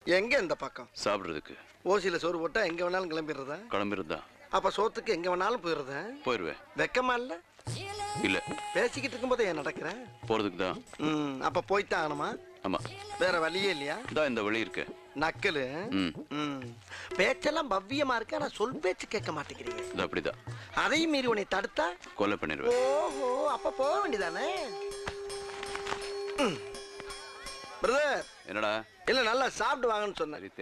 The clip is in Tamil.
எங்க இந்த பக்கம் சாப்பிடுறதுக்கு. ஓசியில சோறு போட்டா எங்க வேணாலும் கிளம்பிடுறதா? கிளம்பிருந்தா. அப்ப சோத்துக்கு எங்க வேணாலும் போயிடுறதா? போயிருவேன். வெக்கமா இல்ல? இல்ல. பேசிக்கிட்டு இருக்கும்போது ஏன் நடக்கிற? போறதுக்கு தான். அப்ப போய்தான் ஆகணுமா? ஆமா. வேற வழியே இல்லையா? இந்த வழி இருக்கு. நக்கலு. பேச்செல்லாம் பவ்யமா இருக்கு, ஆனா சொல் பேச்சு கேட்க மாட்டேங்கிறீங்க. அப்படிதான். அதையும் மீறி உன்னை தடுத்தா கொலை பண்ணிடுவேன். ஓஹோ, அப்ப போக வேண்டியதானே? பிரதர். என்னடா? இல்ல நல்லா சாப்பிட்டு வாங்கன்னு சொன்னேன்.